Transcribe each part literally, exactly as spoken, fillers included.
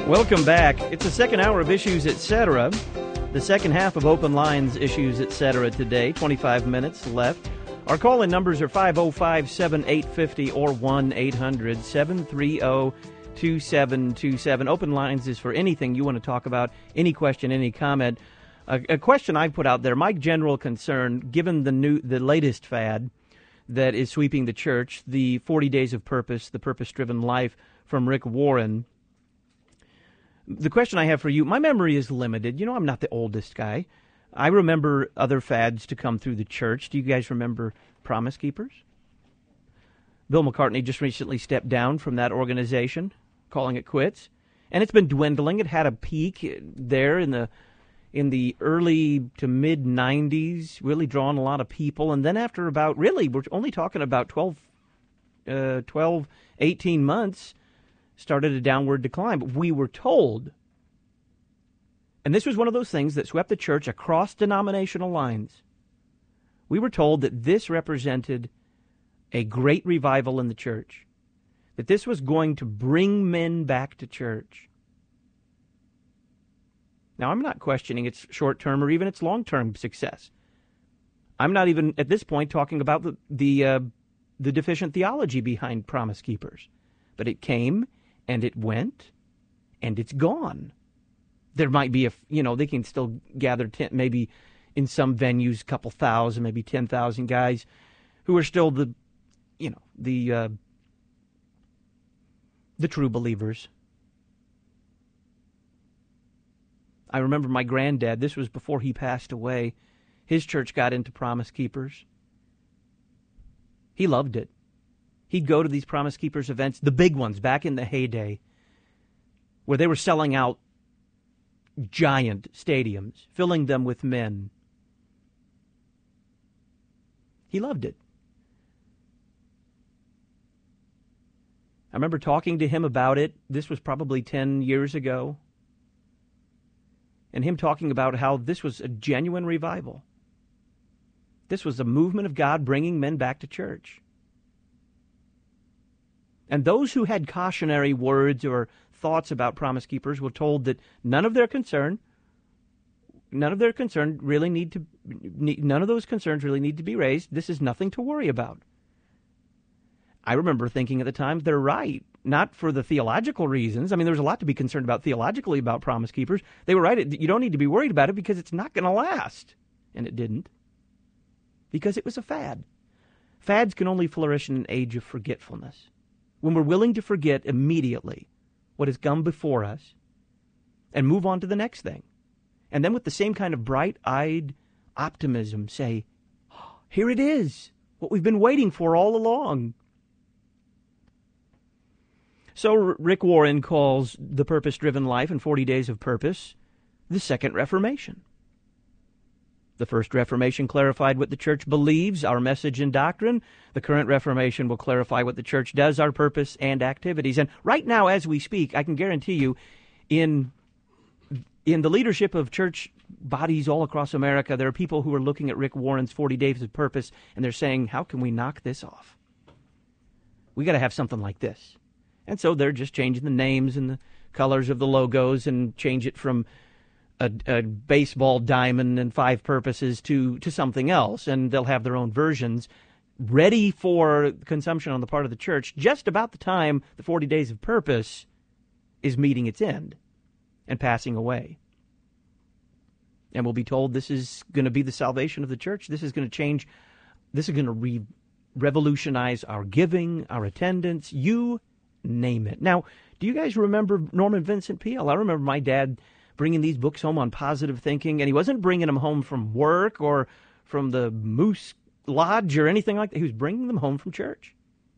Welcome back. It's the second hour of Issues Etc. The second half of Open Lines Issues Etc. today. twenty-five minutes left. Our call-in numbers are five oh five, seven eight five oh or one eight hundred, seven three zero, two seven two seven. Open Lines is for anything you want to talk about, any question, any comment. A, a question I put out there, my general concern, given the new, the latest fad that is sweeping the church, the forty Days of Purpose, the Purpose-Driven Life from Rick Warren. The question I have for you, my memory is limited. You know, I'm not the oldest guy. I remember other fads to come through the church. Do you guys remember Promise Keepers? Bill McCartney just recently stepped down from that organization, calling it quits. And it's been dwindling. It had a peak there in the in the early to mid nineties, really drawing a lot of people. And then after about, really, we're only talking about twelve, uh, twelve, eighteen months, started a downward decline. But we were told, and this was one of those things that swept the church across denominational lines, we were told that this represented a great revival in the church, that this was going to bring men back to church. Now, I'm not questioning its short-term or even its long-term success. I'm not even, at this point, talking about the the, uh, the deficient theology behind Promise Keepers. But it came, and it went, and it's gone. There might be, a, you know, they can still gather ten, maybe in some venues, a couple thousand, maybe ten thousand guys who are still the, you know, the uh, the true believers. I remember my granddad, this was before he passed away, his church got into Promise Keepers. He loved it. He'd go to these Promise Keepers events, the big ones back in the heyday, where they were selling out giant stadiums, filling them with men. He loved it. I remember talking to him about it. This was probably ten years ago. And him talking about how this was a genuine revival. This was a movement of God bringing men back to church. And those who had cautionary words or thoughts about Promise Keepers were told that none of their concern, none of their concern really need to, none of those concerns really need to be raised. This is nothing to worry about. I remember thinking at the time, they're right. Not for the theological reasons. I mean, there was a lot to be concerned about theologically about Promise Keepers. They were right. You don't need to be worried about it because it's not going to last. And it didn't. Because it was a fad. Fads can only flourish in an age of forgetfulness. When we're willing to forget immediately what has come before us and move on to the next thing. And then with the same kind of bright-eyed optimism say, oh, here it is, what we've been waiting for all along. So Rick Warren calls The Purpose-Driven Life and forty Days of Purpose the Second Reformation. The First Reformation clarified what the church believes, our message and doctrine. The current Reformation will clarify what the church does, our purpose and activities. And right now, as we speak, I can guarantee you, in in the leadership of church bodies all across America, there are people who are looking at Rick Warren's forty Days of Purpose, and they're saying, how can we knock this off? We got to have something like this. And so they're just changing the names and the colors of the logos and change it from a, a baseball diamond and five purposes to, to something else. And they'll have their own versions ready for consumption on the part of the church just about the time the forty Days of Purpose is meeting its end and passing away. And we'll be told this is going to be the salvation of the church. This is going to change. This is going to re- revolutionize our giving, our attendance. You name it. Now, do you guys remember Norman Vincent Peale? I remember my dad bringing these books home on positive thinking, and he wasn't bringing them home from work or from the Moose Lodge or anything like that. He was bringing them home from church.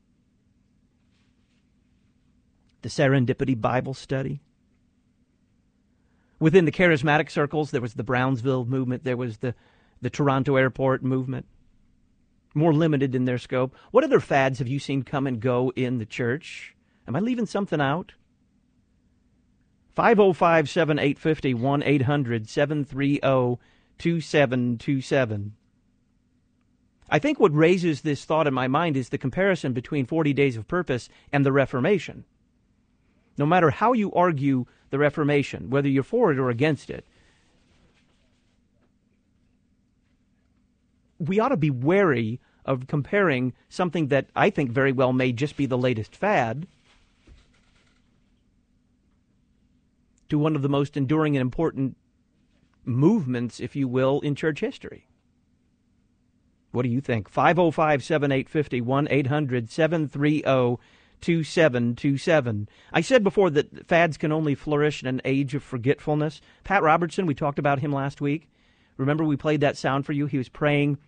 The Serendipity Bible Study. Within the charismatic circles, there was the Brownsville movement. There was the, the Toronto Airport movement. More limited in their scope. What other fads have you seen come and go in the church? Am I leaving something out? five oh five, seven eight five oh, one eight hundred, seven three zero, two seven two seven. I think what raises this thought in my mind is the comparison between forty Days of Purpose and the Reformation. no matter how you argue the Reformation, whether you're for it or against it, we ought to be wary of comparing something that I think very well may just be the latest fad to one of the most enduring and important movements, if you will, in church history. What do you think? five oh five, seven eight five oh, one eight hundred, seven three oh, two seven two seven. I said before that fads can only flourish in an age of forgetfulness. Pat Robertson, we talked about him last week. Remember we played that sound for you? He was praying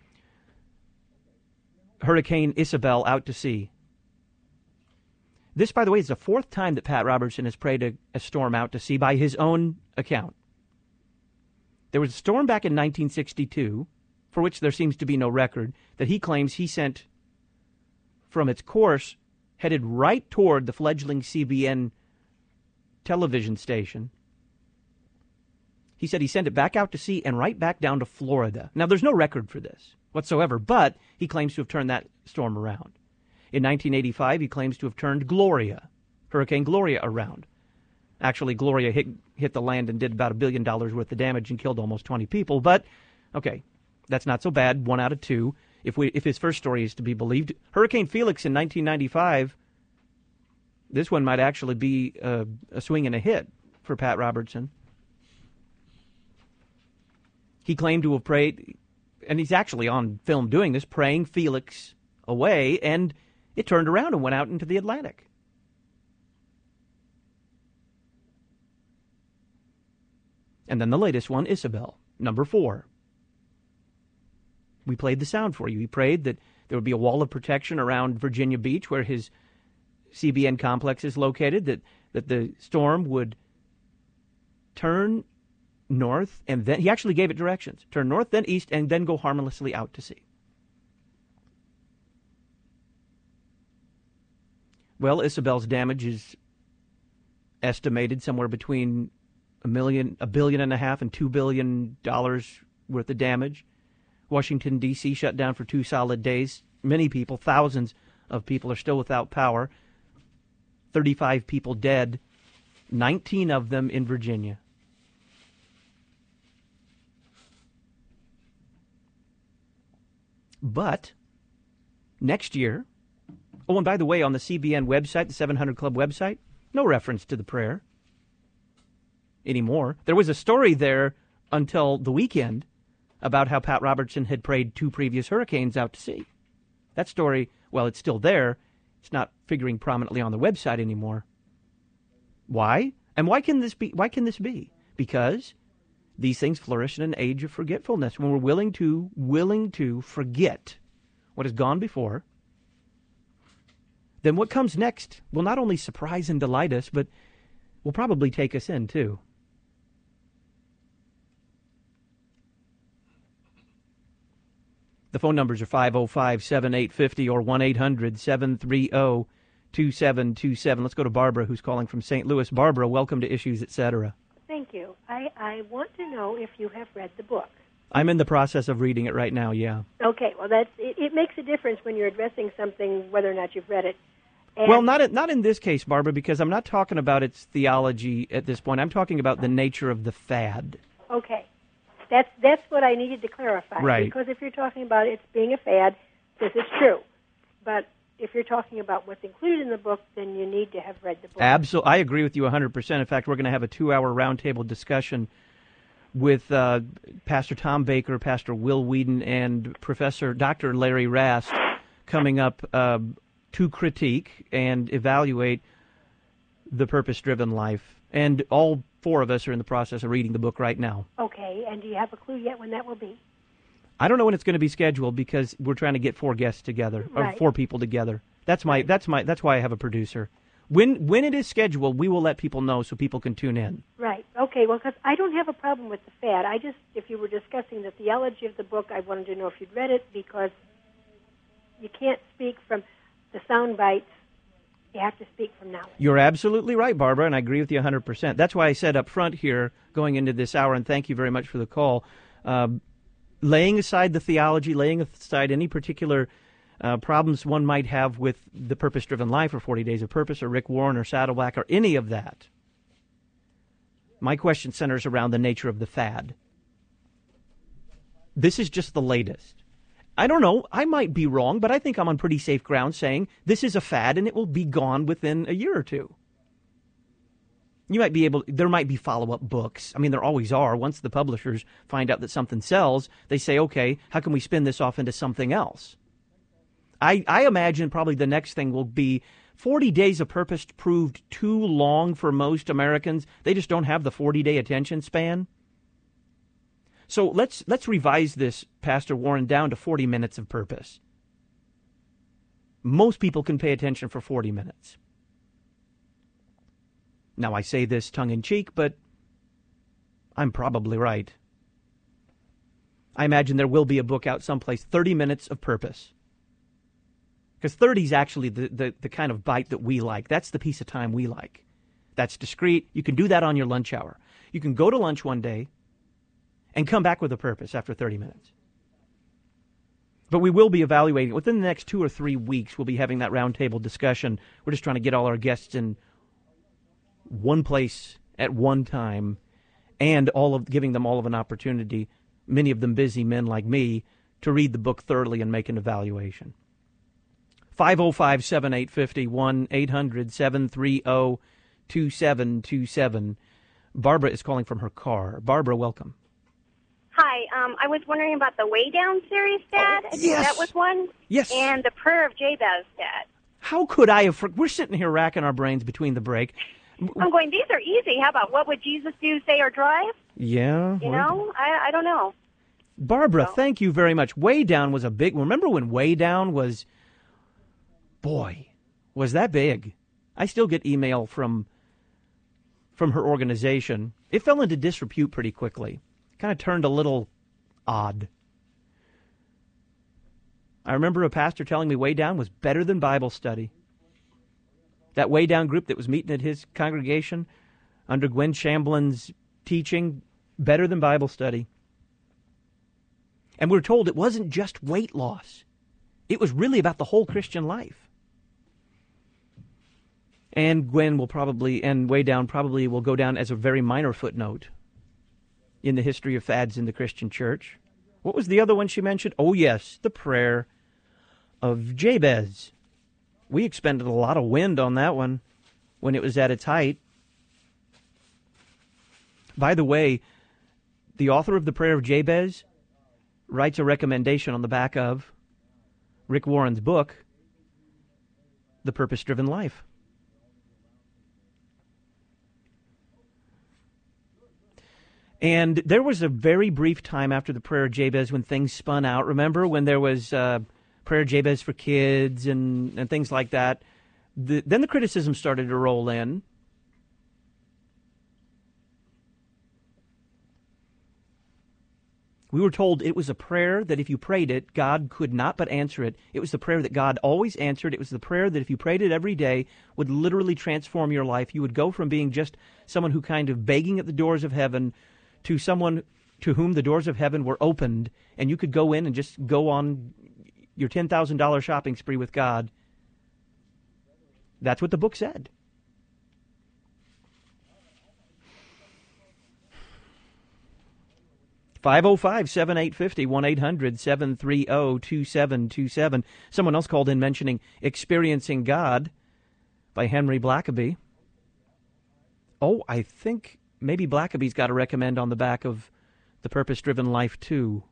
Hurricane Isabel out to sea. This, by the way, is the fourth time that Pat Robertson has prayed a, a storm out to sea by his own account. There was a storm back in nineteen sixty-two, for which there seems to be no record, that he claims he sent from its course headed right toward the fledgling C B N television station. He said he sent it back out to sea and right back down to Florida. Now, there's no record for this whatsoever, but he claims to have turned that storm around. In nineteen eighty-five, he claims to have turned Gloria, Hurricane Gloria, around. Actually, Gloria hit, hit the land and did about a billion dollars worth of damage and killed almost twenty people. But, okay, that's not so bad, one out of two, if we if his first story is to be believed. Hurricane Felix in nineteen ninety-five, this one might actually be a, a swing and a hit for Pat Robertson. He claimed to have prayed, and he's actually on film doing this, praying Felix away, and it turned around and went out into the Atlantic. And then the latest one, Isabel, number four. We played the sound for you. He prayed that there would be a wall of protection around Virginia Beach, where his C B N complex is located, that, that the storm would turn north, and then he actually gave it directions. Turn north, then east, and then go harmlessly out to sea. Well, Isabel's damage is estimated somewhere between a million, a billion and a half and two billion dollars worth of damage. Washington, D C shut down for two solid days. Many people, thousands of people, are still without power. thirty-five people dead, nineteen of them in Virginia. But next year, oh, and by the way, on the C B N website, the seven hundred Club website, no reference to the prayer anymore. There was a story there until the weekend about how Pat Robertson had prayed two previous hurricanes out to sea. That story, well, it's still there. It's not figuring prominently on the website anymore. Why? And why can this be? Why can this be? Because these things flourish in an age of forgetfulness, when we're willing to willing to forget what has gone before. Then what comes next will not only surprise and delight us, but will probably take us in too. The phone numbers are five oh five, seven eight five oh or one eight hundred, seven three oh, two seven two seven. Let's go to Barbara, who's calling from Saint Louis. Barbara, welcome to Issues, et cetera. Thank you. I, I want to know if you have read the book. I'm in the process of reading it right now, yeah. Okay, well, that's it, it makes a difference when you're addressing something, whether or not you've read it. And well, not not in this case, Barbara, because I'm not talking about its theology at this point. I'm talking about the nature of the fad. Okay. That's that's what I needed to clarify. Right. Because if you're talking about it being a fad, this is true. But if you're talking about what's included in the book, then you need to have read the book. Absolutely. I agree with you one hundred percent. In fact, we're going to have a two-hour roundtable discussion with uh, Pastor Tom Baker, Pastor Will Whedon, and Professor Doctor Larry Rast coming up uh, to critique and evaluate the purpose-driven life. And all four of us are in the process of reading the book right now. Okay, and do you have a clue yet when that will be? I don't know when it's going to be scheduled because we're trying to get four guests together, or right. four people together. That's my that's my that's why I have a producer. When when it is scheduled, we will let people know so people can tune in. Right. Okay. Well, because I don't have a problem with the fad. I just, if you were discussing the theology of the book, I wanted to know if you'd read it, because you can't speak from the sound bites. You have to speak from knowledge. You're absolutely right, Barbara, and I agree with you one hundred percent. That's why I said up front here, going into this hour, and thank you very much for the call, uh, laying aside the theology, laying aside any particular uh, problems one might have with The Purpose-Driven Life or forty Days of Purpose or Rick Warren or Saddleback or any of that. My question centers around the nature of the fad. This is just the latest. I don't know. I might be wrong, but I think I'm on pretty safe ground saying this is a fad and it will be gone within a year or two. You might be able, there might be follow-up books. I mean, there always are. Once the publishers find out that something sells, they say, okay, how can we spin this off into something else? I, I imagine probably the next thing will be forty Days of Purpose proved too long for most Americans. They just don't have the forty-day attention span. So let's let's revise this, Pastor Warren, down to forty minutes of purpose. Most people can pay attention for forty minutes. Now, I say this tongue-in-cheek, but I'm probably right. I imagine there will be a book out someplace, thirty minutes of purpose. Because thirty is actually the, the, the kind of bite that we like. That's the piece of time we like. That's discreet. You can do that on your lunch hour. You can go to lunch one day and come back with a purpose after thirty minutes. But we will be evaluating. Within the next two or three weeks, we'll be having that roundtable discussion. We're just trying to get all our guests in one place at one time and all of giving them all of an opportunity, many of them busy men like me, to read the book thoroughly and make an evaluation. five oh five, seven eight five oh, one eight hundred, seven three oh, two seven two seven. Barbara is calling from her car. Barbara, welcome. Hi, um, I was wondering about the Way Down series, Dad. Oh, I think yes. that was one. Yes. And the Prayer of Jabez, Dad. How could I have... We're sitting here racking our brains between the break. I'm going, these are easy. How about what would Jesus do, say, or drive? Yeah. You know? I, I don't know. Barbara, So. thank you very much. Way Down was a big... Remember when Way Down was... Boy, was that big. I still get email from from her organization. It fell into disrepute pretty quickly. Kind of turned a little odd. I remember a pastor telling me Way Down was better than Bible study. That Way Down group that was meeting at his congregation under Gwen Shamblin's teaching, better than Bible study. And we were told it wasn't just weight loss. It was really about the whole Christian life. And Gwen will probably, and Way Down probably will go down as a very minor footnote in the history of fads in the Christian church. What was the other one she mentioned? Oh, yes, the Prayer of Jabez. We expended a lot of wind on that one when it was at its height. By the way, the author of the Prayer of Jabez writes a recommendation on the back of Rick Warren's book, The Purpose-Driven Life. And there was a very brief time after the Prayer of Jabez when things spun out. Remember when there was uh, Prayer of Jabez for kids and, and things like that? The, then the criticism started to roll in. We were told it was a prayer that if you prayed it, God could not but answer it. It was the prayer that God always answered. It was the prayer that if you prayed it every day would literally transform your life. You would go from being just someone who kind of begging at the doors of heaven to someone to whom the doors of heaven were opened, and you could go in and just go on your ten thousand dollars shopping spree with God. That's what the book said. five oh five, seven eight five oh, one eight hundred, seven three oh, two seven two seven. Someone else called in mentioning Experiencing God by Henry Blackaby. Oh, I think maybe Blackaby's got a recommend on the back of The Purpose-Driven Life, too.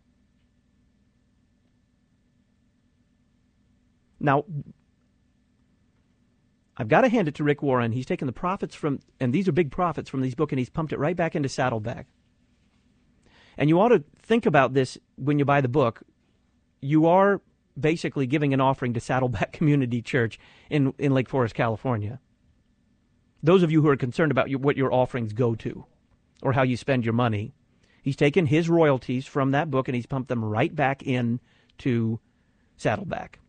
Now, I've got to hand it to Rick Warren. He's taken the profits from, and these are big profits from these books, and he's pumped it right back into Saddleback. And you ought to think about this when you buy the book. You are basically giving an offering to Saddleback Community Church in, in Lake Forest, California. Those of you who are concerned about your, what your offerings go to or how you spend your money, he's taken his royalties from that book and he's pumped them right back in to Saddleback.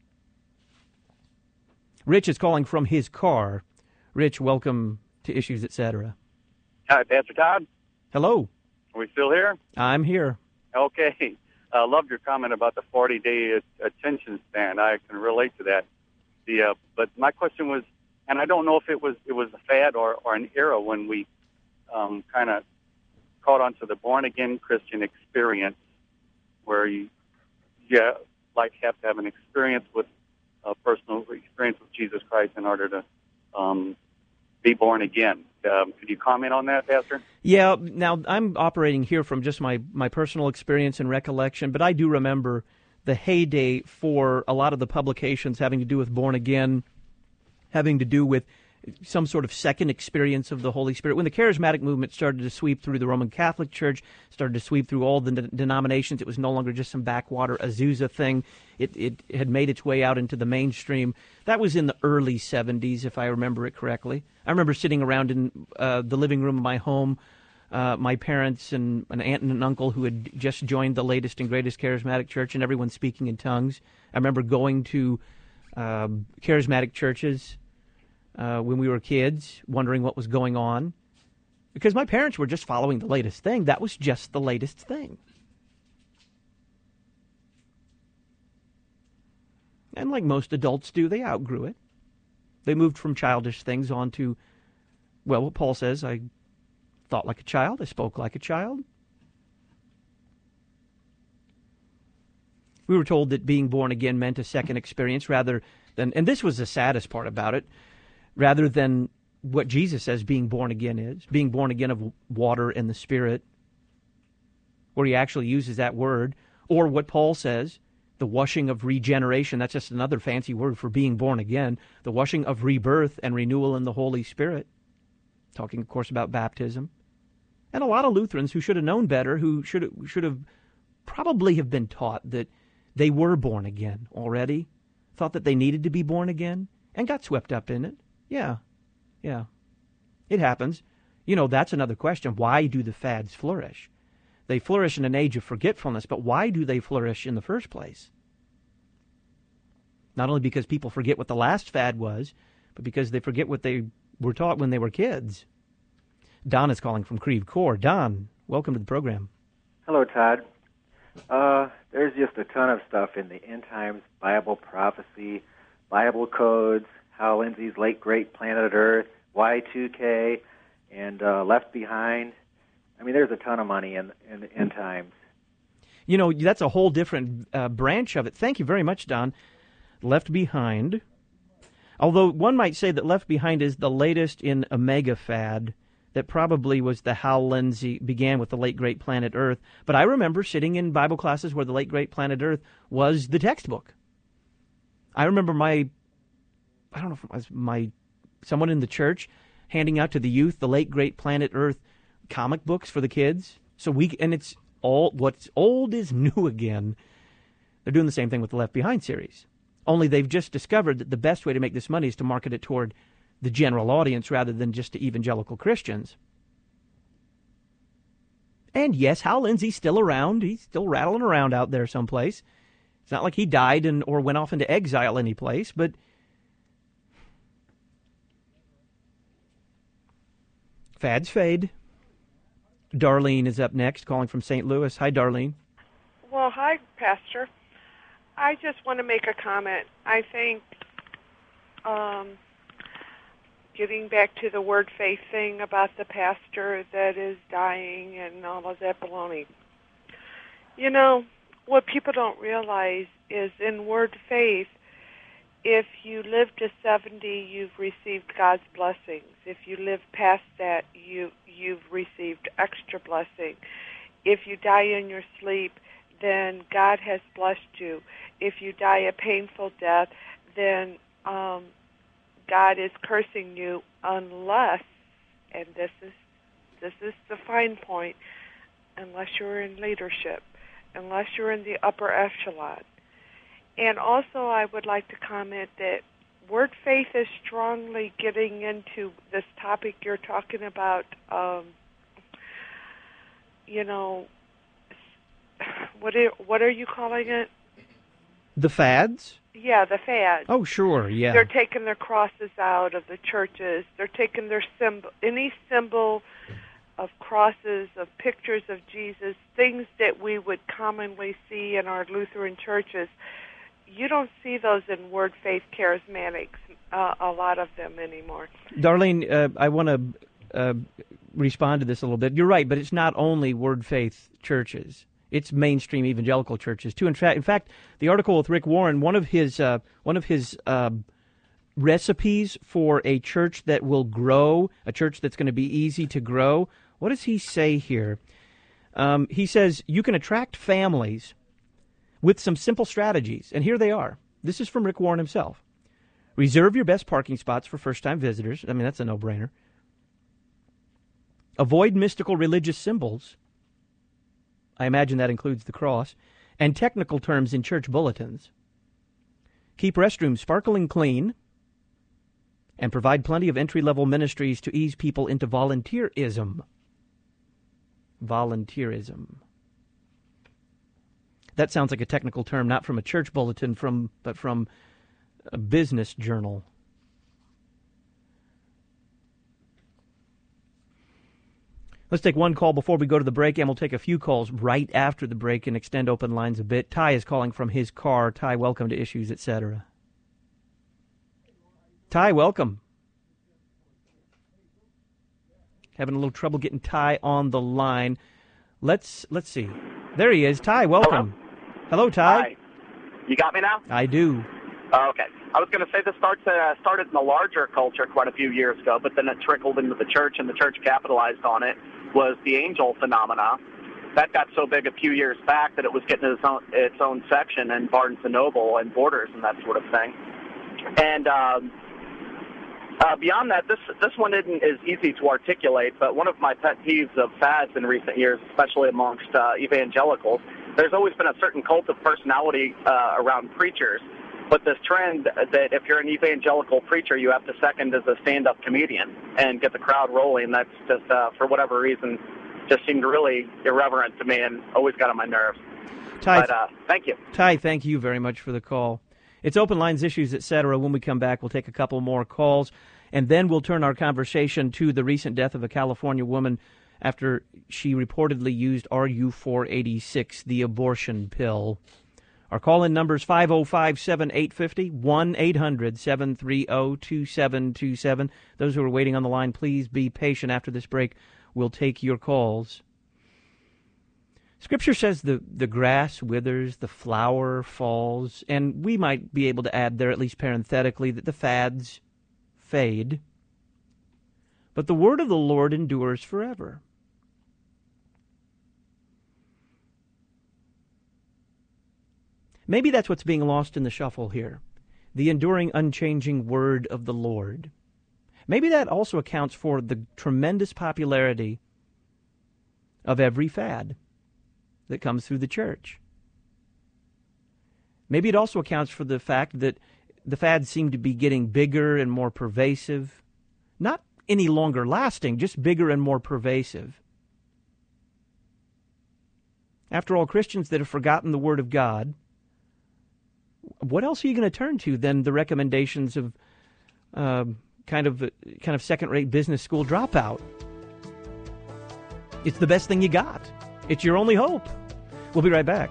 Rich is calling from his car. Rich, welcome to Issues, et cetera. Hi, Pastor Todd. Hello. Are we still here? I'm here. Okay. I loved your comment about the forty-day attention span. I can relate to that. The uh, but my question was, and I don't know if it was it was a fad or, or an era when we um, kind of caught onto the born again Christian experience, where you yeah like have to have an experience with a personal experience with Jesus Christ in order to um, be born again. Um, could you comment on that, Pastor? Yeah, now I'm operating here from just my, my personal experience and recollection, but I do remember the heyday for a lot of the publications having to do with born again, having to do with some sort of second experience of the Holy Spirit. When the charismatic movement started to sweep through the Roman Catholic Church, started to sweep through all the de- denominations, it was no longer just some backwater Azusa thing. It, it had made its way out into the mainstream. That was in the early seventies, if I remember it correctly. I remember sitting around in uh, the living room of my home, uh, my parents and an aunt and an uncle who had just joined the latest and greatest charismatic church, and everyone speaking in tongues. I remember going to uh, charismatic churches Uh, when we were kids, wondering what was going on. Because my parents were just following the latest thing. That was just the latest thing. And like most adults do, they outgrew it. They moved from childish things on to, well, what Paul says, I thought like a child, I spoke like a child. We were told that being born again meant a second experience rather than, and this was the saddest part about it, rather than what Jesus says being born again is, being born again of water and the Spirit, where he actually uses that word, or what Paul says, the washing of regeneration, that's just another fancy word for being born again, the washing of rebirth and renewal in the Holy Spirit, talking, of course, about baptism. And a lot of Lutherans who should have known better, who should have, should have probably have been taught that they were born again already, thought that they needed to be born again, and got swept up in it. Yeah, yeah, it happens. You know, that's another question. Why do the fads flourish? They flourish in an age of forgetfulness, but why do they flourish in the first place? Not only because people forget what the last fad was, but because they forget what they were taught when they were kids. Don is calling from Creve Coeur. Don, welcome to the program. Hello, Todd. Uh, there's just a ton of stuff in the end times, Bible prophecy, Bible codes, Hal Lindsey's Late Great Planet Earth, Y two K, and uh, Left Behind. I mean, there's a ton of money in, in the end times. You know, that's a whole different uh, branch of it. Thank you very much, Don. Left Behind. Although one might say that Left Behind is the latest in a mega fad that probably was the Hal Lindsey, began with the Late Great Planet Earth. But I remember sitting in Bible classes where the Late Great Planet Earth was the textbook. I remember my I don't know if it was my someone in the church handing out to the youth the Late Great Planet Earth comic books for the kids. So we and it's all what's old is new again. They're doing the same thing with the Left Behind series. Only they've just discovered that the best way to make this money is to market it toward the general audience rather than just to evangelical Christians. And yes, Hal Lindsey's still around. He's still rattling around out there someplace. It's not like he died and or went off into exile anyplace, but fads fade. Darlene is up next, calling from Saint Louis. Hi, Darlene. Well, hi, Pastor. I just want to make a comment. I think um, getting back to the word faith thing about the pastor that is dying and all of that baloney. You know, what people don't realize is in word faith, if you live to seventy, you've received God's blessings. If you live past that, you, you've received extra blessing. If you die in your sleep, then God has blessed you. If you die a painful death, then um, God is cursing you unless, and this is this is the fine point, unless you're in leadership, unless you're in the upper echelon. And also I would like to comment that word faith is strongly getting into this topic you're talking about, um, you know, what are, what are you calling it? The fads? Yeah, the fads. Oh, sure, yeah. They're taking their crosses out of the churches. They're taking their symbol, any symbol of crosses, of pictures of Jesus, things that we would commonly see in our Lutheran churches. You don't see those in Word Faith Charismatics, uh, a lot of them anymore. Darlene, uh, I want to uh, respond to this a little bit. You're right, but it's not only Word Faith churches. It's mainstream evangelical churches too. In fact, in fact, the article with Rick Warren, one of his uh, one of his uh, recipes for a church that will grow, a church that's going to be easy to grow. What does he say here? Um, he says you can attract families with some simple strategies, and here they are. This is from Rick Warren himself. Reserve your best parking spots for first-time visitors. I mean, that's a no-brainer. Avoid mystical religious symbols. I imagine that includes the cross, and technical terms in church bulletins. Keep restrooms sparkling clean, and provide plenty of entry-level ministries to ease people into volunteerism. Volunteerism. That sounds like a technical term, not from a church bulletin, from but from a business journal. Let's take one call before we go to the break, and we'll take a few calls right after the break and extend open lines a bit. Ty is calling from his car. Ty, welcome to Issues, et cetera. Ty, welcome. Having a little trouble getting Ty on the line. Let's let's see. There he is. Ty, welcome. Hello, Hello Ty. Hi. You got me now? I do. Oh, okay. I was going to say this starts, uh, started in the larger culture quite a few years ago, but then it trickled into the church, and the church capitalized on it, was the angel phenomena. That got so big a few years back that it was getting its own, its own section in Barnes and Noble and Borders and that sort of thing. And um, uh, beyond that, this this one isn't as easy to articulate, but one of my pet peeves of fads in recent years, especially amongst uh, evangelicals, there's always been a certain cult of personality uh, around preachers. But this trend that if you're an evangelical preacher, you have to second as a stand-up comedian and get the crowd rolling, that's just, uh, for whatever reason, just seemed really irreverent to me and always got on my nerves. Ty, but uh, thank you. Ty, thank you very much for the call. It's Open Lines, Issues, et cetera. When we come back, we'll take a couple more calls, and then we'll turn our conversation to the recent death of a California woman after she reportedly used R U four eighty-six, the abortion pill. Our call-in number is five oh five, seven eight five oh, one eight hundred, seven three oh, two seven two seven. Those who are waiting on the line, please be patient. After this break, we'll take your calls. Scripture says the, the grass withers, the flower falls, and we might be able to add there, at least parenthetically, that the fads fade. But the word of the Lord endures forever. Maybe that's what's being lost in the shuffle here, the enduring, unchanging word of the Lord. Maybe that also accounts for the tremendous popularity of every fad that comes through the church. Maybe it also accounts for the fact that the fads seem to be getting bigger and more pervasive, not any longer lasting, just bigger and more pervasive. After all, Christians that have forgotten the Word of God, what else are you going to turn to than the recommendations of uh, kind of kind of second-rate business school dropout? It's the best thing you got. It's your only hope. We'll be right back.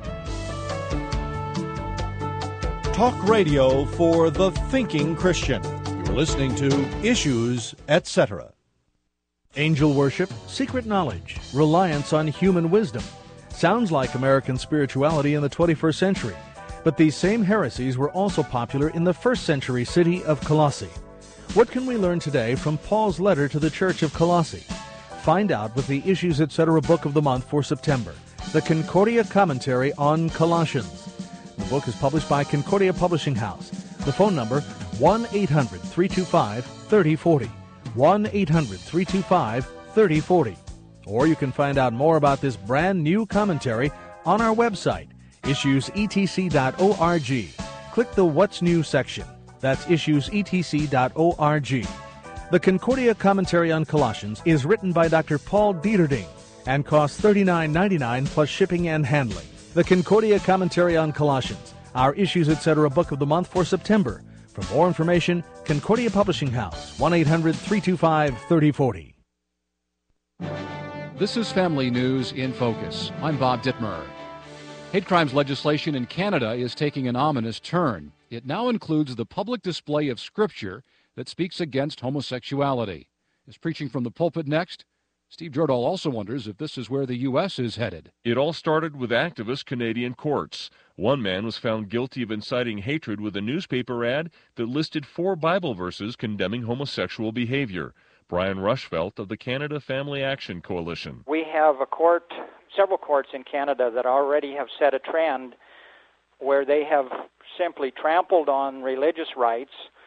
Talk radio for the thinking Christian. You're listening to Issues, et cetera. Angel worship, secret knowledge, reliance on human wisdom. Sounds like American spirituality in the twenty-first century. But these same heresies were also popular in the first century city of Colossae. What can we learn today from Paul's letter to the church of Colossae? Find out with the Issues, et cetera book of the month for September, the Concordia Commentary on Colossians. The book is published by Concordia Publishing House. The phone number, one eight hundred, three two five, three oh four oh, one eight hundred, three two five, three oh four oh. Or you can find out more about this brand new commentary on our website, issues e t c dot org. Click the What's New section. That's issues e t c dot org. The Concordia Commentary on Colossians is written by Doctor Paul Dieterding and costs thirty-nine ninety-nine plus shipping and handling. The Concordia Commentary on Colossians, our Issues, et cetera book of the month for September. For more information, Concordia Publishing House, one eight hundred, three two five, three oh four oh. This is Family News in Focus. I'm Bob Dittmer. Hate crimes legislation in Canada is taking an ominous turn. It now includes the public display of scripture that speaks against homosexuality. Is preaching from the pulpit next? Steve Jordahl also wonders if this is where the U S is headed. It all started with activist Canadian courts. One man was found guilty of inciting hatred with a newspaper ad that listed four Bible verses condemning homosexual behavior. Brian Rushfelt of the Canada Family Action Coalition. We have a court, several courts in Canada that already have set a trend where they have simply trampled on religious rights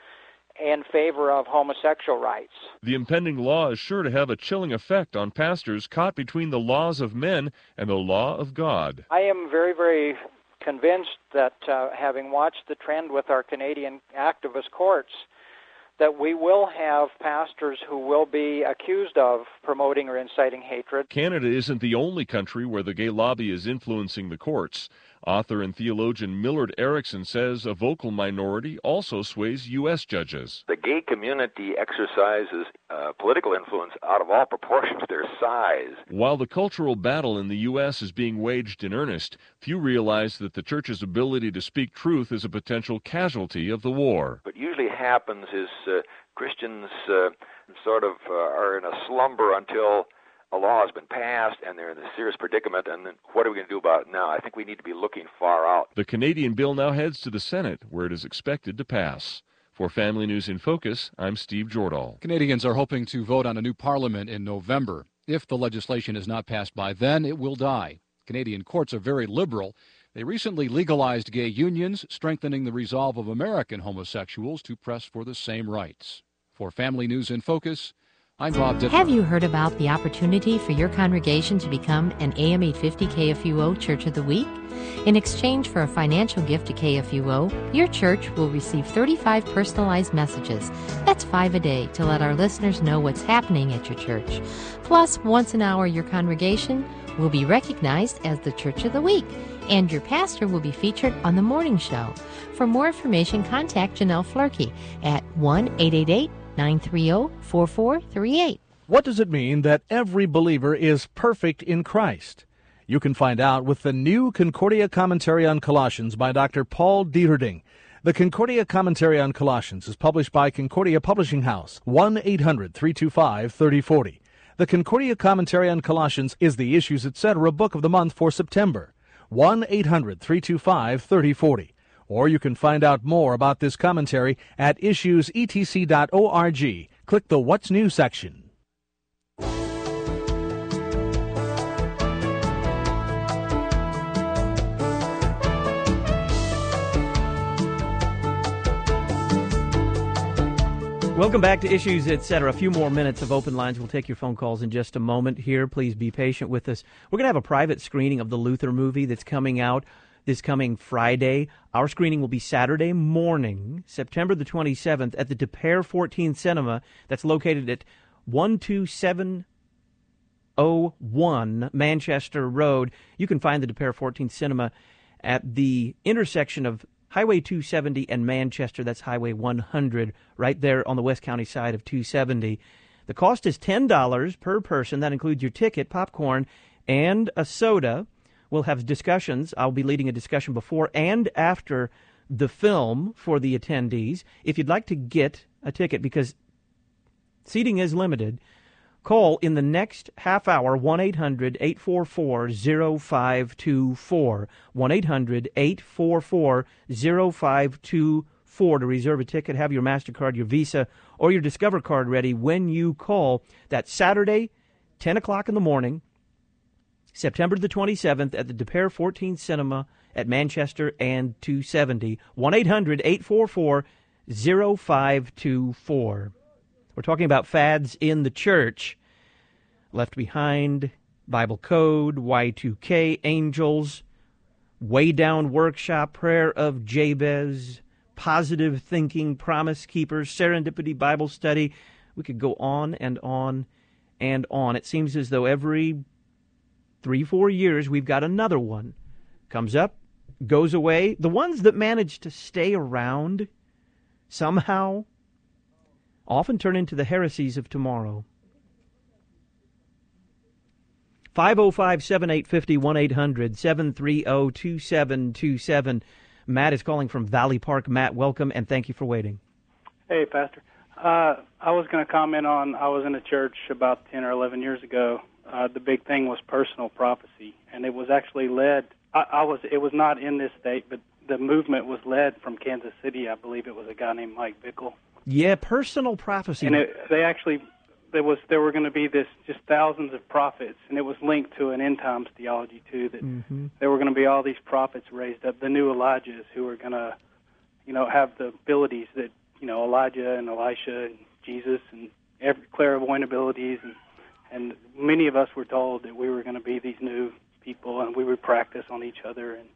in favor of homosexual rights. The impending law is sure to have a chilling effect on pastors caught between the laws of men and the law of God. I am very, very convinced that uh, having watched the trend with our Canadian activist courts, that we will have pastors who will be accused of promoting or inciting hatred. Canada isn't the only country where the gay lobby is influencing the courts. Author and theologian Millard Erickson says a vocal minority also sways U S judges. The gay community exercises uh, political influence out of all proportion to their size. While the cultural battle in the U S is being waged in earnest, few realize that the church's ability to speak truth is a potential casualty of the war. What usually happens is uh, Christians uh, sort of uh, are in a slumber until a law has been passed and they're in a serious predicament, and then what are we going to do about it now? I think we need to be looking far out. The Canadian bill now heads to the Senate, where it is expected to pass. For Family News in Focus, I'm Steve Jordahl. Canadians are hoping to vote on a new parliament in November. If the legislation is not passed by then, it will die. Canadian courts are very liberal. They recently legalized gay unions, strengthening the resolve of American homosexuals to press for the same rights. For Family News in Focus, I'm Bob Dittmer. Have you heard about the opportunity for your congregation to become an A M eight fifty K F U O Church of the Week? In exchange for a financial gift to K F U O, your church will receive thirty-five personalized messages. That's five a day to let our listeners know what's happening at your church. Plus, once an hour, your congregation will be recognized as the Church of the Week, and your pastor will be featured on the morning show. For more information, contact Janelle Flerkey at one eight eight eight, nine three zero, four four three eight. What does it mean that every believer is perfect in Christ? You can find out with the new Concordia Commentary on Colossians by Doctor Paul Dieterding. The Concordia Commentary on Colossians is published by Concordia Publishing House, one eight hundred, three two five, three oh four oh. The Concordia Commentary on Colossians is the Issues Etc. Book of the Month for September, one eight hundred, three two five, three oh four oh. Or you can find out more about this commentary at issues e t c dot org. Click the What's New section. Welcome back to Issues, et cetera. A few more minutes of open lines. We'll take your phone calls in just a moment here. Please be patient with us. We're going to have a private screening of the Luther movie that's coming out this coming Friday. Our screening will be Saturday morning, September the twenty-seventh, at the De Pere fourteen Cinema. That's located at one two seven oh one Manchester Road. You can find the De Pere fourteen Cinema at the intersection of Highway two seventy and Manchester. That's Highway one hundred, right there on the West County side of two seventy. The cost is ten dollars per person. That includes your ticket, popcorn, and a soda. We'll have discussions. I'll be leading a discussion before and after the film for the attendees. If you'd like to get a ticket, because seating is limited, call in the next half hour, one eight hundred, eight four four, oh five two four, one eight hundred, eight four four, oh five two four to reserve a ticket. Have your MasterCard, your Visa, or your Discover card ready when you call. That's Saturday, ten o'clock in the morning, September the twenty-seventh, at the De Pere fourteen Cinema at Manchester and two seventy, one eight hundred, eight four four, oh five two four. We're talking about fads in the church. Left Behind, Bible Code, Y two K, Angels, Way Down Workshop, Prayer of Jabez, Positive Thinking, Promise Keepers, Serendipity Bible Study. We could go on and on and on. It seems as though every three, four years we've got another one. Comes up, goes away. The ones that manage to stay around somehow often turn into the heresies of tomorrow. five oh five, seven eight five oh, one eight hundred, seven three zero, two seven two seven. Matt is calling from Valley Park. Matt, welcome, and thank you for waiting. Hey, Pastor. Uh, I was going to comment on, I was in a church about ten or eleven years ago. Uh, the big thing was personal prophecy, and it was actually led, I, I was, it was not in this state, but the movement was led from Kansas City. I believe it was a guy named Mike Bickle. Yeah, personal prophecy. And it, they actually, there was, there were going to be this, just thousands of prophets, and it was linked to an end times theology, too, that mm-hmm. there were going to be all these prophets raised up, the new Elijahs, who were going to, you know, have the abilities that, you know, Elijah and Elisha and Jesus and every clairvoyant abilities, and and many of us were told that we were going to be these new people and we would practice on each other. And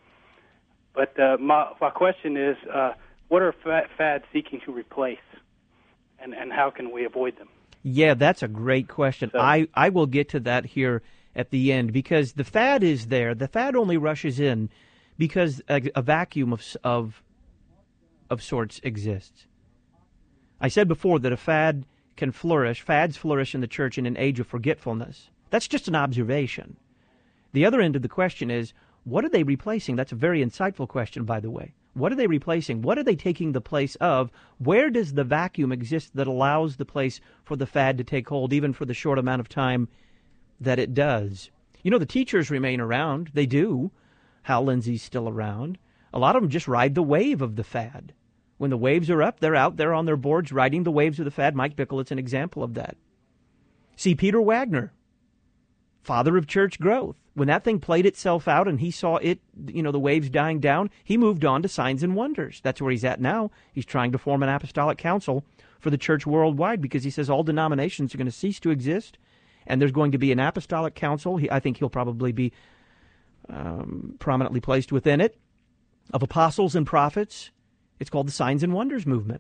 but uh, my my question is, uh, what are fads seeking to replace, and and how can we avoid them? Yeah, that's a great question. So, I I will get to that here at the end, because the fad is there. The fad only rushes in because a, a vacuum of of of sorts exists. I said before that a fad can flourish, fads flourish in the church in an age of forgetfulness. That's just an observation. The other end of the question is, what are they replacing? That's a very insightful question, by the way. What are they replacing? What are they taking the place of? Where does the vacuum exist that allows the place for the fad to take hold, even for the short amount of time that it does? You know, the teachers remain around. They do. Hal Lindsey's still around. A lot of them just ride the wave of the fad. When the waves are up, they're out there on their boards riding the waves of the fad. Mike Bickle is an example of that. See Peter Wagner, father of church growth. When that thing played itself out and he saw it, you know, the waves dying down, he moved on to signs and wonders. That's where he's at now. He's trying to form an apostolic council for the church worldwide, because he says all denominations are going to cease to exist, and there's going to be an apostolic council. He, I think he'll probably be um, prominently placed within it, of apostles and prophets. It's called the Signs and Wonders movement.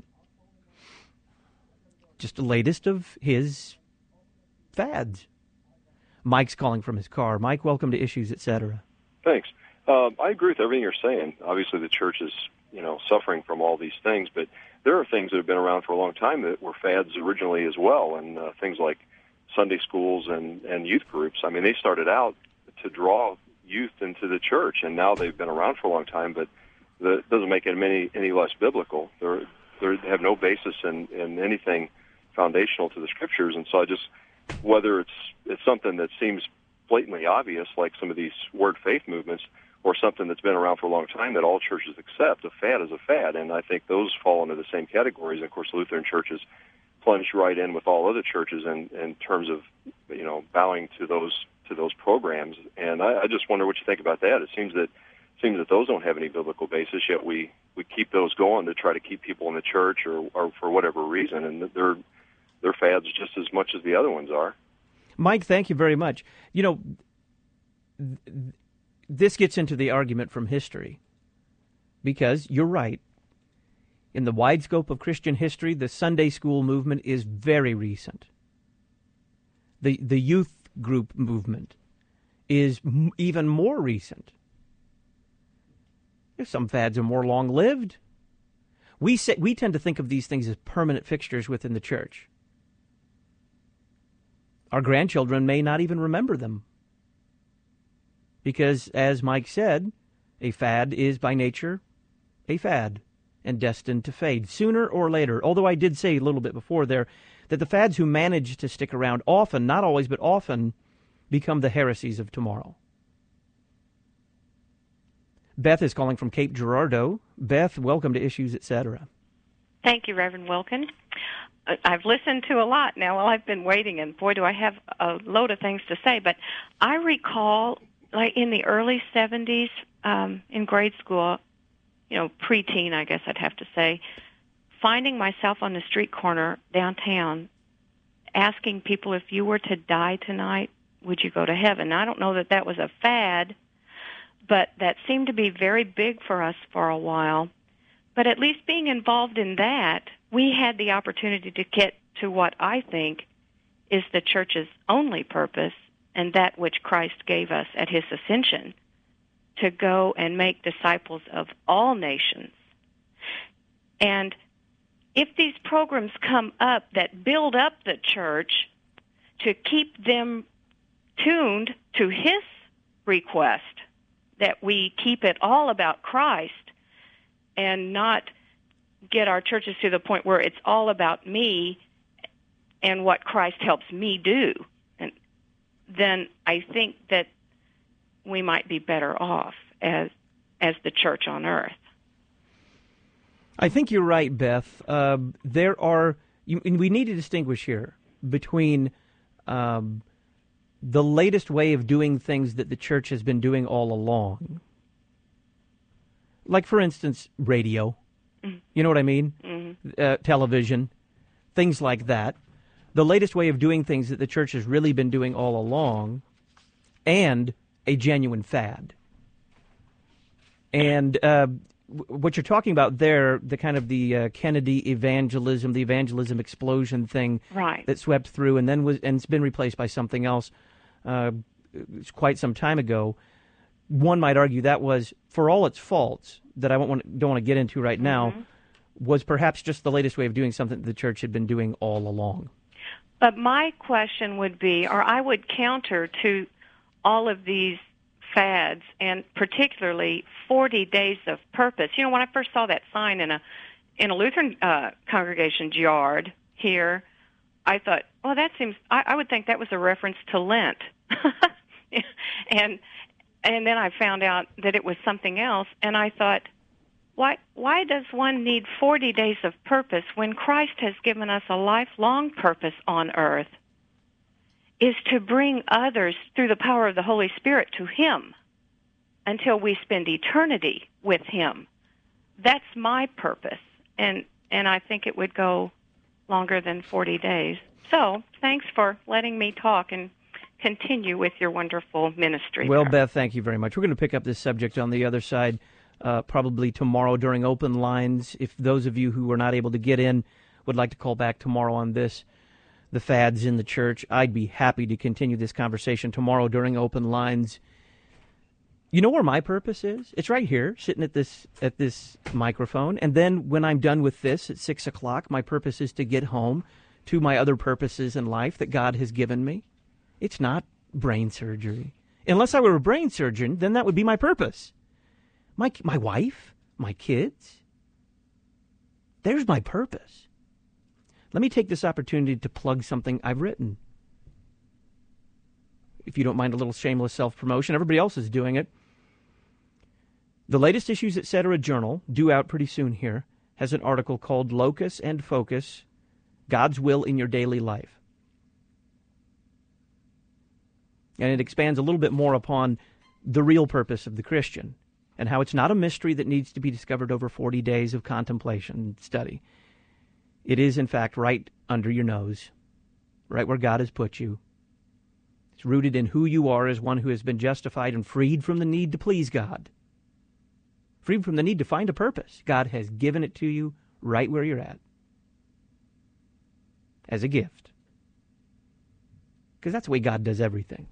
Just the latest of his fads. Mike's calling from his car. Mike, welcome to Issues, et cetera. Thanks. Um, I agree with everything you're saying. Obviously, the church is, you know, suffering from all these things, but there are things that have been around for a long time that were fads originally as well, and uh, things like Sunday schools and, and youth groups. I mean, they started out to draw youth into the church, and now they've been around for a long time, but that doesn't make it any any less biblical. They're, they're, they have no basis in, in anything foundational to the Scriptures, and so I just, whether it's it's something that seems blatantly obvious, like some of these word faith movements, or something that's been around for a long time that all churches accept, a fad is a fad, and I think those fall into the same categories. And of course, Lutheran churches plunge right in with all other churches in, in terms of, you know, bowing to those to those programs. And I, I just wonder what you think about that. It seems that seems that those don't have any biblical basis, yet we, we keep those going to try to keep people in the church, or, or for whatever reason, and they're they're fads just as much as the other ones are. Mike, thank you very much. You know, th- this gets into the argument from history, because you're right. In the wide scope of Christian history, the Sunday school movement is very recent. The the youth group movement is m- even more recent. Some fads are more long-lived. We say, we tend to think of these things as permanent fixtures within the church. Our grandchildren may not even remember them, because, as Mike said, a fad is by nature a fad and destined to fade sooner or later. Although I did say a little bit before there that the fads who manage to stick around often, not always, but often, become the heresies of tomorrow. Beth is calling from Cape Girardeau. Beth, welcome to Issues, et cetera. Thank you, Reverend Wilkin. I've listened to a lot now while I've been waiting, and boy, do I have a load of things to say. But I recall, like in the early seventies, um, in grade school, you know, preteen, I guess I'd have to say, finding myself on the street corner downtown asking people, if you were to die tonight, would you go to heaven? Now, I don't know that that was a fad, but that seemed to be very big for us for a while. But at least being involved in that, we had the opportunity to get to what I think is the church's only purpose, and that which Christ gave us at his ascension, to go and make disciples of all nations. And if these programs come up that build up the church to keep them tuned to his request that we keep it all about Christ and not get our churches to the point where it's all about me and what Christ helps me do, and then I think that we might be better off as as the church on earth. I think you're right, Beth. Uh, there are, you, we need to distinguish here between um, the latest way of doing things that the church has been doing all along. Like, for instance, radio. Mm-hmm. You know what I mean? Mm-hmm. Uh, television, things like that. The latest way of doing things that the church has really been doing all along, and a genuine fad. And uh, what you're talking about there, the kind of the uh, Kennedy evangelism, the evangelism explosion thing right. that swept through and then was and it's been replaced by something else uh, quite some time ago. One might argue that was, for all its faults that I don't want, don't want to get into right now, mm-hmm. was perhaps just the latest way of doing something that the church had been doing all along. But my question would be, or I would counter to all of these fads, and particularly forty days of purpose. You know, when I first saw that sign in a in a Lutheran uh, congregation's yard here, I thought, well, that seems, I, I would think that was a reference to Lent. and and then I found out that it was something else, and I thought, why why does one need forty days of purpose when Christ has given us a lifelong purpose on earth? Is to bring others through the power of the Holy Spirit to Him until we spend eternity with Him. That's my purpose, and and I think it would go longer than forty days. So thanks for letting me talk and continue with your wonderful ministry. Well, there. Beth, thank you very much. We're going to pick up this subject on the other side uh, probably tomorrow during open lines. If those of you who are not able to get in would like to call back tomorrow on this, the fads in the church, I'd be happy to continue this conversation tomorrow during open lines. You know where my purpose is? It's right here, sitting at this at this microphone. And then when I'm done with this at six o'clock, my purpose is to get home to my other purposes in life that God has given me. It's not brain surgery. Unless I were a brain surgeon, then that would be my purpose. My my wife, my kids. There's my purpose. Let me take this opportunity to plug something I've written. If you don't mind a little shameless self-promotion, everybody else is doing it. The latest Issues Etc. journal, due out pretty soon here, has an article called Locus and Focus, God's Will in Your Daily Life. And it expands a little bit more upon the real purpose of the Christian and how it's not a mystery that needs to be discovered over forty days of contemplation and study. It is, in fact, right under your nose, right where God has put you. It's rooted in who you are as one who has been justified and freed from the need to please God. Freed from the need to find a purpose. God has given it to you right where you're at. As a gift. Because that's the way God does everything.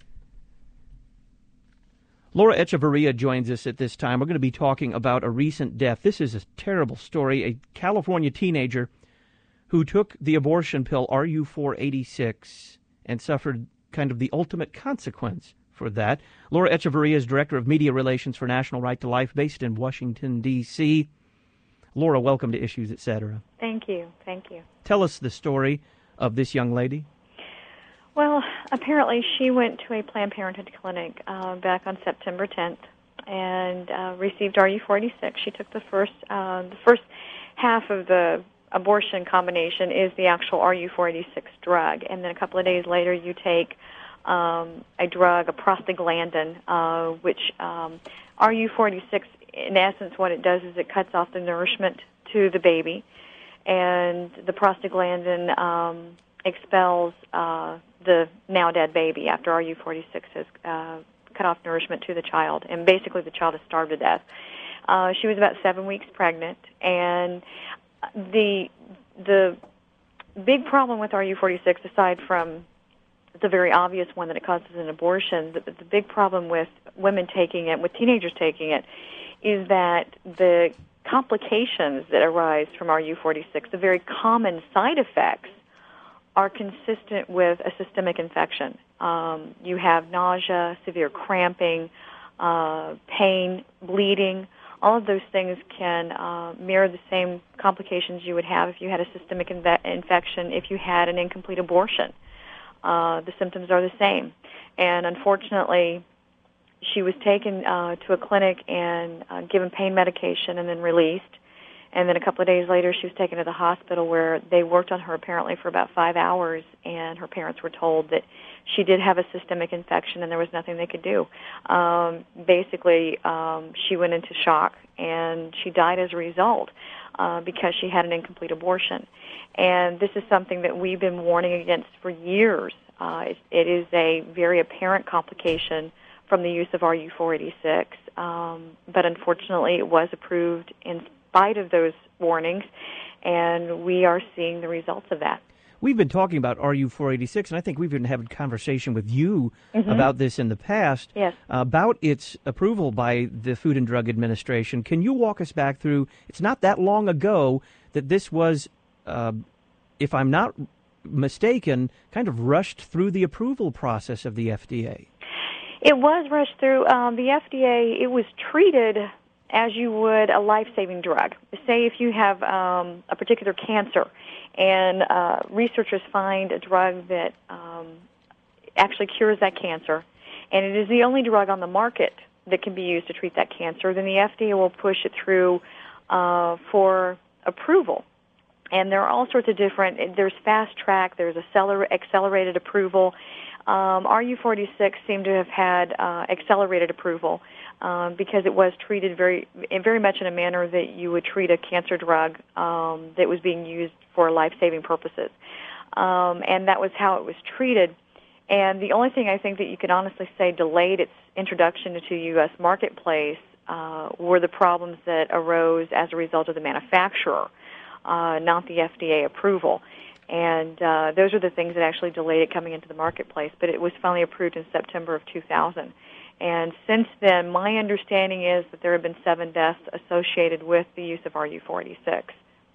Laura Echevarria joins us at this time. We're going to be talking about a recent death. This is a terrible story. A California teenager who took the abortion pill R U four eighty-six and suffered kind of the ultimate consequence for that. Laura Echevarria is Director of Media Relations for National Right to Life, based in Washington, D C Laura, welcome to Issues, et cetera. Thank you. Thank you. Tell us the story of this young lady. Well, apparently she went to a Planned Parenthood clinic uh, back on September tenth and uh, received R U four eighty-six. She took the first uh, the first half of the abortion combination is the actual R U four eighty-six drug, and then a couple of days later you take um, a drug, a prostaglandin, uh, which um, R U four eighty-six, in essence, what it does is it cuts off the nourishment to the baby, and the prostaglandin um, expels uh, the now dead baby after R U four eighty-six has uh, cut off nourishment to the child, and basically the child is starved to death. Uh, she was about seven weeks pregnant, and the the big problem with R U four eighty-six, aside from the very obvious one that it causes an abortion, the, the big problem with women taking it, with teenagers taking it, is that the complications that arise from R U four eighty-six, the very common side effects, are consistent with a systemic infection. Um, you have nausea, severe cramping, uh, pain, bleeding. All of those things can uh, mirror the same complications you would have if you had a systemic inve- infection, if you had an incomplete abortion. Uh, the symptoms are the same. And unfortunately, she was taken uh, to a clinic and uh, given pain medication and then released. And then a couple of days later, she was taken to the hospital where they worked on her apparently for about five hours, and her parents were told that she did have a systemic infection and there was nothing they could do. Um, basically, um, she went into shock, and she died as a result uh, because she had an incomplete abortion. And this is something that we've been warning against for years. Uh, it, it is a very apparent complication from the use of R U four eighty-six, um, but unfortunately it was approved in spite of those warnings, and we are seeing the results of that. We've been talking about R U four eighty-six, and I think we've been having a conversation with you mm-hmm. about this in the past, yes. uh, about its approval by the Food and Drug Administration. Can you walk us back through, it's not that long ago that this was, uh, if I'm not mistaken, kind of rushed through the approval process of the F D A? It was rushed through. Um, the F D A, it was treated as you would a life-saving drug. Say if you have um, a particular cancer, and uh, researchers find a drug that um, actually cures that cancer, and it is the only drug on the market that can be used to treat that cancer, then the F D A will push it through uh, for approval. And there are all sorts of different, there's fast track, there's acceler- accelerated approval. Um, R U four eighty-six seemed to have had uh, accelerated approval um, because it was treated very, very much in a manner that you would treat a cancer drug um, that was being used for life-saving purposes. Um, and that was how it was treated. And the only thing I think that you could honestly say delayed its introduction into the U S marketplace uh, were the problems that arose as a result of the manufacturer, uh, not the F D A approval. And uh, those are the things that actually delayed it coming into the marketplace. But it was finally approved in September of two thousand. And since then, my understanding is that there have been seven deaths associated with the use of R U four eighty-six.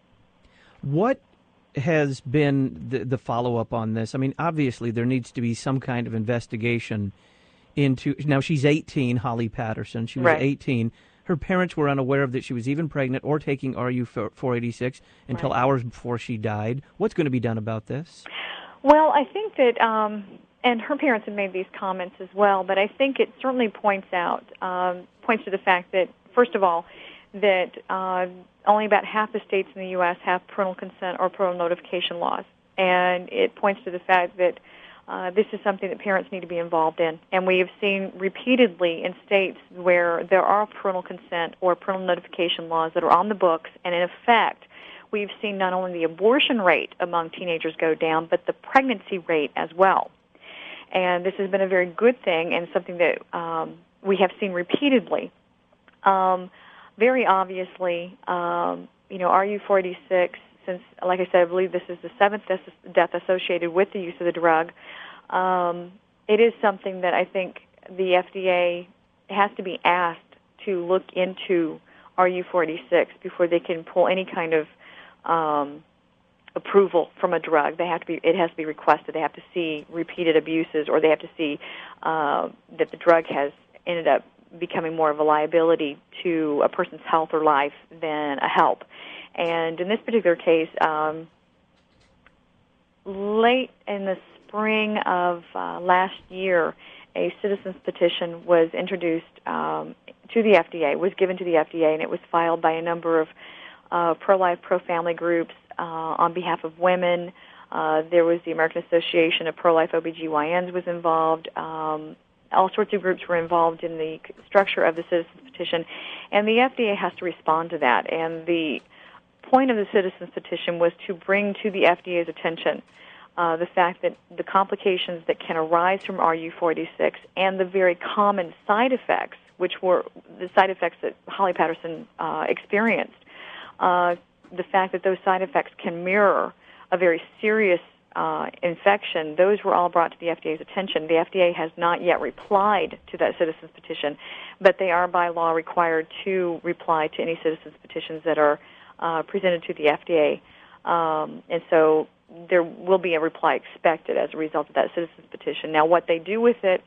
What has been the, the follow-up on this? I mean, obviously there needs to be some kind of investigation into... Now, she's eighteen, Holly Patterson. She was right. eighteen. Her parents were unaware of that she was even pregnant or taking R U four eighty-six until right. hours before she died. What's going to be done about this? Well, I think that, um, and her parents have made these comments as well, but I think it certainly points out, um, points to the fact that, first of all, that uh, only about half the states in the U S have parental consent or parental notification laws. And it points to the fact that Uh, this is something that parents need to be involved in. And we have seen repeatedly in states where there are parental consent or parental notification laws that are on the books, and in effect, we've seen not only the abortion rate among teenagers go down, but the pregnancy rate as well. And this has been a very good thing and something that um, we have seen repeatedly. Um, very obviously, um, you know, R U four eighty-six, since, like I said, I believe this is the seventh death associated with the use of the drug, um, it is something that I think the F D A has to be asked to look into R U four eighty-six before they can pull any kind of um, approval from a drug. They have to be. It has to be requested. They have to see repeated abuses, or they have to see uh, that the drug has ended up becoming more of a liability to a person's health or life than a help. And in this particular case, um, late in the spring of uh, last year, a citizen's petition was introduced um, to the F D A, was given to the F D A, and it was filed by a number of uh, pro-life, pro-family groups uh, on behalf of women. Uh, there was the American Association of Pro-Life O B G Y Ns was involved. Um, all sorts of groups were involved in the structure of the citizen's petition, and the F D A has to respond to that. And the point of the citizen's petition was to bring to the F D A's attention uh, the fact that the complications that can arise from R U four eighty-six and the very common side effects, which were the side effects that Holly Patterson uh, experienced, uh, the fact that those side effects can mirror a very serious uh, infection, those were all brought to the F D A's attention. The F D A has not yet replied to that citizen's petition, but they are by law required to reply to any citizen's petitions that are Uh, presented to the F D A. Um, and so there will be a reply expected as a result of that citizens petition. Now, what they do with it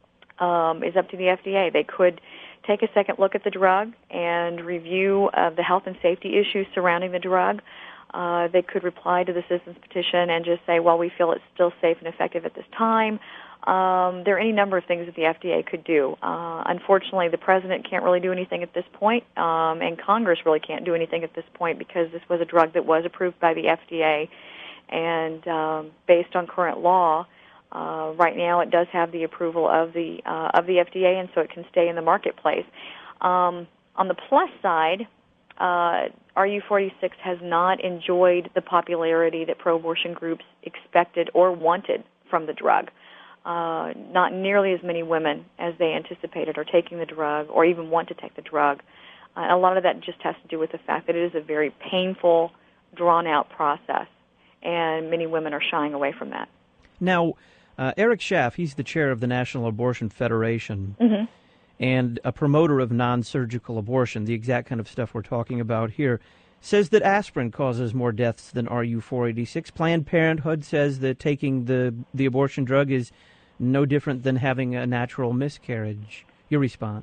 um, is up to the F D A. They could take a second look at the drug and review uh, the health and safety issues surrounding the drug. Uh, they could reply to the citizens petition and just say, well, we feel it's still safe and effective at this time. Um, there are any number of things that the F D A could do. Uh, unfortunately, the President can't really do anything at this point, um, and Congress really can't do anything at this point because this was a drug that was approved by the F D A, and um, based on current law, uh, right now it does have the approval of the uh, of the F D A, and so it can stay in the marketplace. Um, on the plus side, uh, R U forty-six has not enjoyed the popularity that pro-abortion groups expected or wanted from the drug. Uh, not nearly as many women as they anticipated are taking the drug or even want to take the drug. Uh, a lot of that just has to do with the fact that it is a very painful, drawn-out process, and many women are shying away from that. Now, uh, Eric Schaff, he's the chair of the National Abortion Federation mm-hmm. and a promoter of non-surgical abortion, the exact kind of stuff we're talking about here, says that aspirin causes more deaths than R U four eighty-six. Planned Parenthood says that taking the, the abortion drug is no different than having a natural miscarriage. Your response?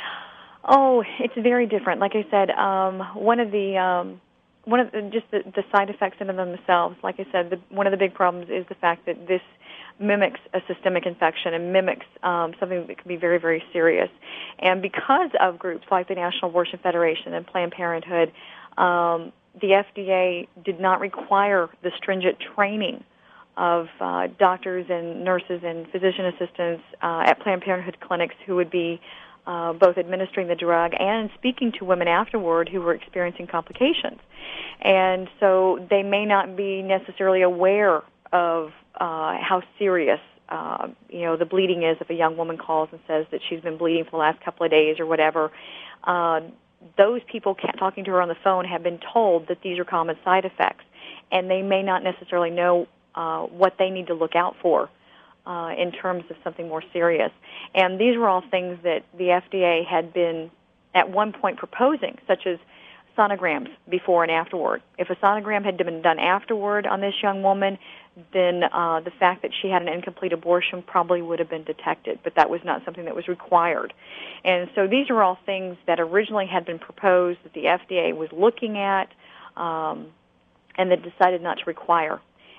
Oh, it's very different. Like I said, um, one of the um, one of the, just the, the side effects in themselves. Like I said, the, one of the big problems is the fact that this mimics a systemic infection and mimics um, something that can be very, very serious. And because of groups like the National Abortion Federation and Planned Parenthood, um, the F D A did not require the stringent training of uh, doctors and nurses and physician assistants uh, at Planned Parenthood clinics who would be uh, both administering the drug and speaking to women afterward who were experiencing complications. And so they may not be necessarily aware of uh, how serious uh, you know, the bleeding is if a young woman calls and says that she's been bleeding for the last couple of days or whatever. Uh, those people talking to her on the phone have been told that these are common side effects, and they may not necessarily know uh, what they need to look out for uh, in terms of something more serious. And these were all things that the F D A had been at one point proposing, such as sonograms before and afterward. If a sonogram had been done afterward on this young woman, then uh, the fact that she had an incomplete abortion probably would have been detected, but that was not something that was required. And so these are all things that originally had been proposed that the F D A was looking at um, and that decided not to require.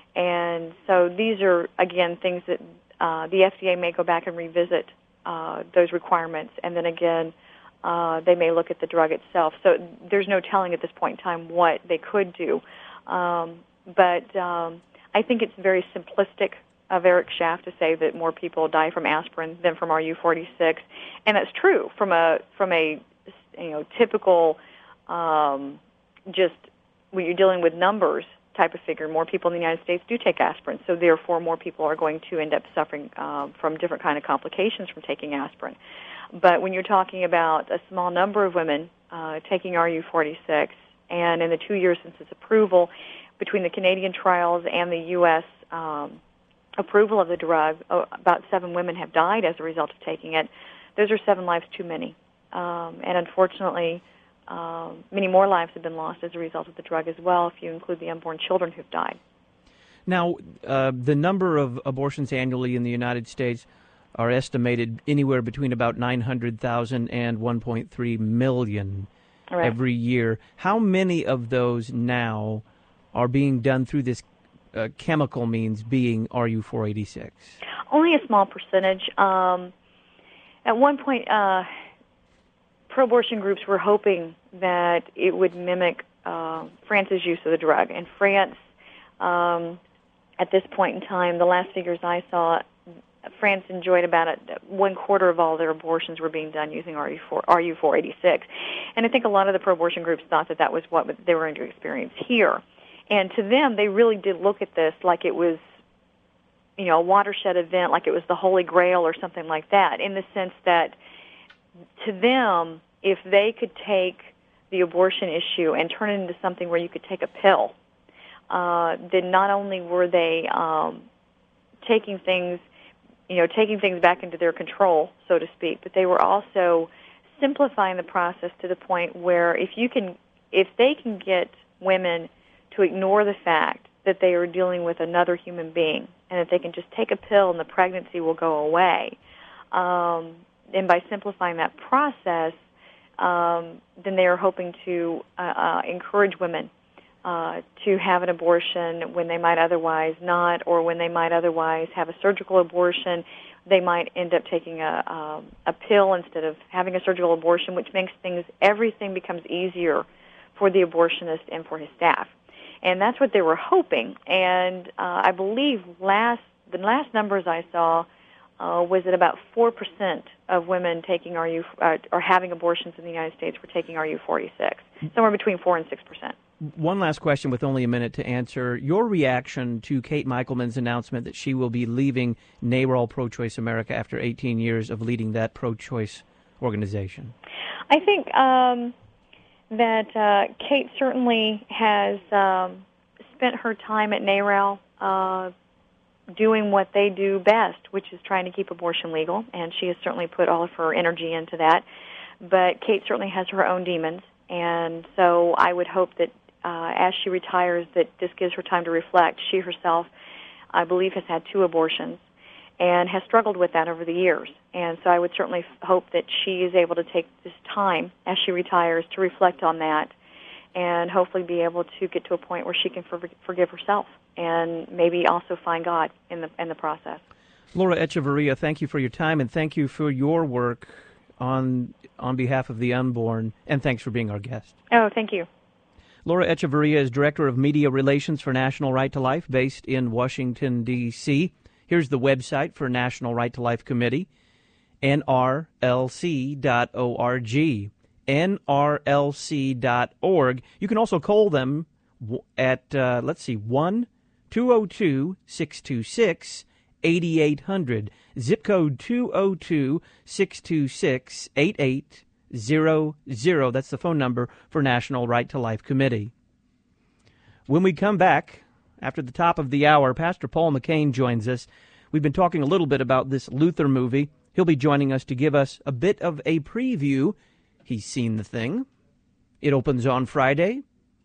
And so these are, again, things that uh, the F D A may go back and revisit uh, those requirements, and then again, uh, they may look at the drug itself. So there's no telling at this point in time what they could do. Um, but um, I think it's very simplistic of Eric Schaff to say that more people die from aspirin than from R U forty-six, and that's true from a from a you know typical um, just when you're dealing with numbers type of figure. More people in the United States do take aspirin, so therefore more people are going to end up suffering uh, from different kind of complications from taking aspirin. But when you're talking about a small number of women uh, taking R U forty-six, and in the two years since its approval, between the Canadian trials and the U S um, approval of the drug, oh, about seven women have died as a result of taking it. Those are seven lives too many. Um, and unfortunately, um, many more lives have been lost as a result of the drug as well, if you include the unborn children who've died. Now, uh, the number of abortions annually in the United States are estimated anywhere between about nine hundred thousand and one point three million right. every year. How many of those now are being done through this uh, chemical means, being R U four eighty-six? Only a small percentage. Um, at one point, uh, pro-abortion groups were hoping that it would mimic uh, France's use of the drug. In France, um, at this point in time, the last figures I saw, France enjoyed about a, one quarter of all their abortions were being done using R U four eighty-six. And I think a lot of the pro-abortion groups thought that that was what they were going to experience here. And to them, they really did look at this like it was, you know, a watershed event, like it was the Holy Grail or something like that, in the sense that to them, if they could take the abortion issue and turn it into something where you could take a pill, uh, then not only were they um, taking things, you know, taking things back into their control, so to speak, but they were also simplifying the process to the point where if you can, if they can get women to ignore the fact that they are dealing with another human being, and that they can just take a pill and the pregnancy will go away. Um, and by simplifying that process, um, then they are hoping to uh, uh, encourage women uh, to have an abortion when they might otherwise not, or when they might otherwise have a surgical abortion, they might end up taking a um, a pill instead of having a surgical abortion, which makes things, everything becomes easier for the abortionist and for his staff. And that's what they were hoping. And uh, I believe last the last numbers I saw uh, was that about four percent of women taking R U uh, or having abortions in the United States were taking R U forty-six, somewhere between four and six percent. One last question with only a minute to answer. Your reaction to Kate Michelman's announcement that she will be leaving NARAL Pro-Choice America after eighteen years of leading that pro-choice organization? I think um, that uh, Kate certainly has um, spent her time at NARAL uh, doing what they do best, which is trying to keep abortion legal, and she has certainly put all of her energy into that. But Kate certainly has her own demons, and so I would hope that Uh, as she retires, that this gives her time to reflect. She herself, I believe, has had two abortions and has struggled with that over the years. And so I would certainly f- hope that she is able to take this time as she retires to reflect on that and hopefully be able to get to a point where she can for- forgive herself and maybe also find God in the in the process. Laura Echeverria, thank you for your time, and thank you for your work on on behalf of the unborn, and thanks for being our guest. Oh, thank you. Laura Echeverria is Director of Media Relations for National Right to Life, based in Washington, D C Here's the website for National Right to Life Committee, N R L C dot org, N R L C dot org. You can also call them at, uh, let's see, one two oh two, six two six, eight eight hundred, zip code two oh two, six two six, eight eight Zero zero. That's the phone number for National Right to Life Committee. When we come back after the top of the hour, Pastor Paul McCain joins us. We've been talking a little bit about this Luther movie. He'll be joining us to give us a bit of a preview. He's seen the thing. It opens on Friday.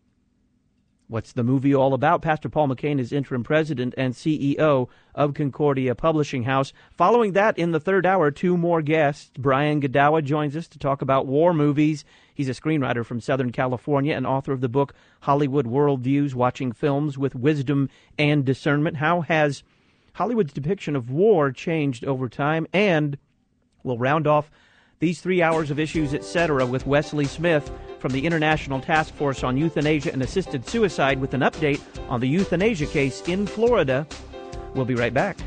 What's the movie all about? Pastor Paul McCain is interim president and C E O of Concordia Publishing House. Following that, in the third hour, two more guests. Brian Godawa joins us to talk about war movies. He's a screenwriter from Southern California and author of the book Hollywood Worldviews, Watching Films with Wisdom and Discernment. How has Hollywood's depiction of war changed over time? And we'll round off these three hours of Issues, et cetera, with Wesley Smith from the International Task Force on Euthanasia and Assisted Suicide with an update on the euthanasia case in Florida. We'll be right back.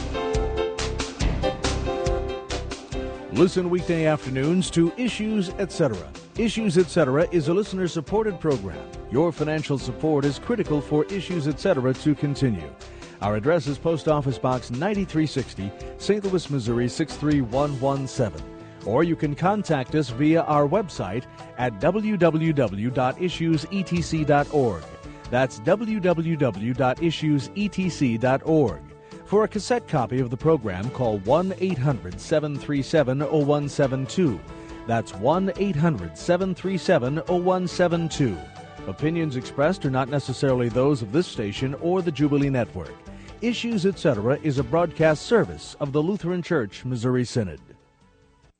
Listen weekday afternoons to Issues, et cetera. Issues, et cetera is a listener-supported program. Your financial support is critical for Issues, et cetera to continue. Our address is Post Office Box ninety-three sixty, Saint Louis, Missouri six three one one seven. Or you can contact us via our website at w w w dot issues e t c dot org. That's w w w dot issues e t c dot org. For a cassette copy of the program, call one eight hundred, seven three seven, zero one seven two. That's one eight hundred, seven three seven, zero one seven two. Opinions expressed are not necessarily those of this station or the Jubilee Network. Issues, et cetera is a broadcast service of the Lutheran Church Missouri Synod.